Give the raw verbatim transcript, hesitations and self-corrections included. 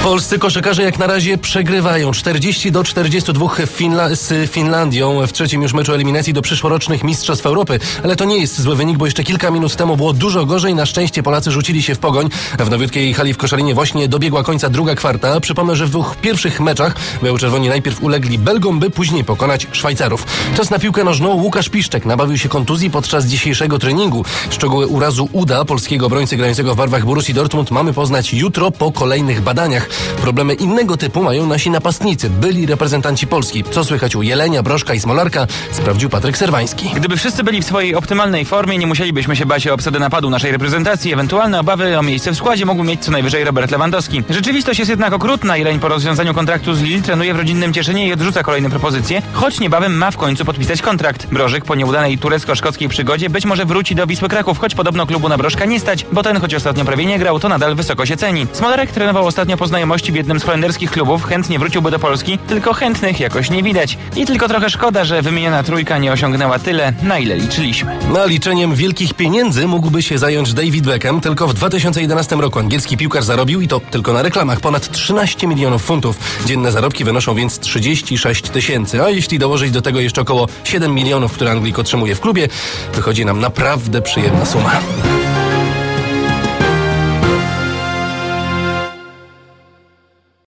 Polscy koszykarze jak na razie przegrywają czterdzieści do czterdziestu dwóch Finla- z Finlandią w trzecim już meczu eliminacji do przyszłorocznych Mistrzostw Europy. Ale to nie jest zły wynik, bo jeszcze kilka minut temu było dużo gorzej. Na szczęście Polacy rzucili się w pogoń. W nowiutkiej hali w Koszalinie właśnie dobiegła końca druga kwarta. Przypomnę, że w dwóch pierwszych meczach biało-czerwoni najpierw ulegli Belgom, by później pokonać Szwajcarów. Czas na piłkę nożną. Łukasz Piszczek nabawił się kontuzji podczas dzisiejszego treningu. Szczegóły urazu uda polskiego obrońcy grającego w barwach Borussii Dortmund mamy poznać jutro po kolejnych badaniach. Problemy innego typu mają nasi napastnicy, byli reprezentanci Polski. Co słychać u Jelenia, Brożka i Smolarka, sprawdził Patryk Serwański. Gdyby wszyscy byli w swojej optymalnej formie, nie musielibyśmy się bać o obsadę napadu naszej reprezentacji. Ewentualne obawy o miejsce w składzie mógł mieć co najwyżej Robert Lewandowski. Rzeczywistość jest jednak okrutna. Jeleń po rozwiązaniu kontraktu z Lille trenuje w rodzinnym Cieszynie i odrzuca kolejne propozycje, choć niebawem ma w końcu podpisać kontrakt. Brożek po nieudanej turecko-szkockiej przygodzie być może wróci do Wisły Kraków, choć podobno klubu na Brożka nie stać, bo ten, choć ostatnio prawie nie grał, to nadal wysoko się ceni. Smolarek trenował ostatnio po znajomości w jednym z holenderskich klubów, chętnie wróciłby do Polski, tylko chętnych jakoś nie widać. I tylko trochę szkoda, że wymieniona trójka nie osiągnęła tyle, na ile liczyliśmy. Na liczeniem wielkich pieniędzy mógłby się zająć David Beckham. Tylko w dwa tysiące jedenastym roku angielski piłkarz zarobił, i to tylko na reklamach, ponad trzynaście milionów funtów. Dzienne zarobki wynoszą więc trzydzieści sześć tysięcy. A jeśli dołożyć do tego jeszcze około siedem milionów, które Anglik otrzymuje w klubie, wychodzi nam naprawdę przyjemna suma.